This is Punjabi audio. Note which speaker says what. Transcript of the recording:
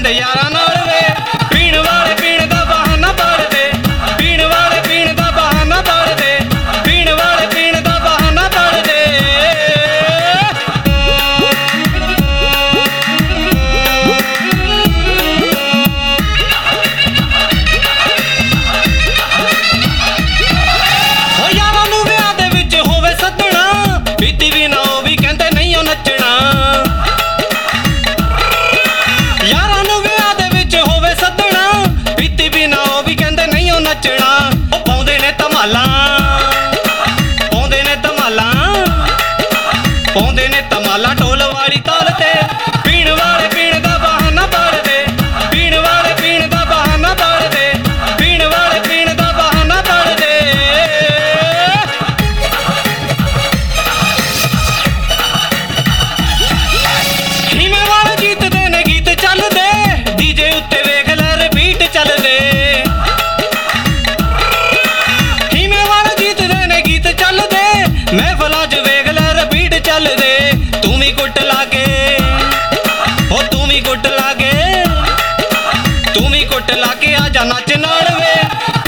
Speaker 1: ਕਹਿੰਦੇ ਯਾਰਾਂ ਨਾਲ ਵੇ। ਪੀਣ ਵਾਲੇ ਪੀਣ ਦਾ ਬਹਾਨਾ ਪੜਦੇ, ਪੀਣ ਵਾਲੇ ਪੀਣ ਦਾ ਬਹਾਨਾ ਪੜਦੇ, ਪੀਣ ਵਾਲੇ ਪੀਣ ਦਾ ਬਹਾਨਾ ਪੜਦੇ। ਹੋ ਯਾਰਾਂ ਨੂੰ ਵਿਆਹ ਦੇ ਵਿੱਚ ਹੋਵੇ ਸੱਦਣਾ, ਪੀਤੀ ਵੀ ਨਾ ਉਹ ਵੀ ਕਹਿੰਦੇ ਨਹੀਂ ਉਹ ਨੱਚਣਾ। ਯਾਰਾਂ ਨੂੰ ਵਿਆਹ ਦੇ ਵਿੱਚ ਹੋਵੇ ਸੱਦਣਾ, ਪੀਤੀ ਵੀ ਨਾ ਉਹ ਵੀ ਕਹਿੰਦੇ ਨਹੀਂ ਉਹ ਨੱਚਣਾ। ਉਹ ਪਾਉਂਦੇ ਨੇ ਧਮਾਲਾਂ, ਪਾਉਂਦੇ ਨੇ ਧਮਾਲਾਂ, ਪਾਉਂਦੇ ਨੇ ਧਮਾਲਾਂ ਢੋਲ ਵਾਲੀ ਤਾਲ ਤੇ। ਪੀਣ ਵਾਲੇ ਪੀਣ ਦਾ ਬਹਾਨਾ ਪੜਦੇ, ਪੀਣ ਵਾਲੇ ਪੀਣ ਦਾ ਬਹਾਨਾ ਪੜਦੇ, ਪੀਣ ਵਾਲੇ ਪੀਣ ਦਾ ਬਹਾਨਾ ਪੜਦੇ। ਹੀਮੇ ਵਾਲੇ ਗੀਤਦੇ ਨੇ ਗੀਤ ਚੱਲਦੇ, ਡੀਜੇ ਉੱਤੇ ਵੇਖ ਲੈ ਰਿਪੀਟ ਚੱਲਦੇ। ਹੀਮੇ ਵਾਲੇ ਗੀਤਦੇ ਨੇ ਗੀਤ ਚੱਲਦੇ, ਮਹਿਫਲਾਂ 'ਚ ਵੇਖ ਲੈ ਰਿਪੀਟ ਚੱਲਦੇ। ਤੂੰ ਵੀ ਕੁੱਟ ਲਾਗੇ, ਹੋ ਤੂੰ ਵੀ ਕੁੱਟ ਲਾਗੇ, ਤੂੰ ਵੀ ਕੁੱਟ ਲਾਗੇ ਆ ਜਾ ਨੱਚ ਨਾਲ ਵੇ।